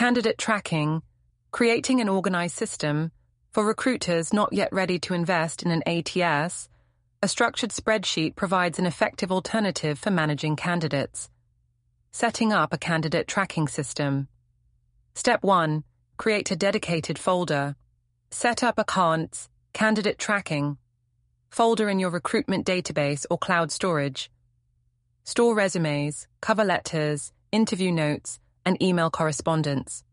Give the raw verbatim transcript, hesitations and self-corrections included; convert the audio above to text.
Candidate tracking, creating an organized system for recruiters not yet ready to invest in an A T S. A structured spreadsheet provides an effective alternative for managing candidates. Setting up a candidate tracking system. Step one. Create a dedicated folder. Set up a C A N T S, candidate tracking, folder in your recruitment database or cloud storage. Store resumes, cover letters, interview notes, and email correspondence.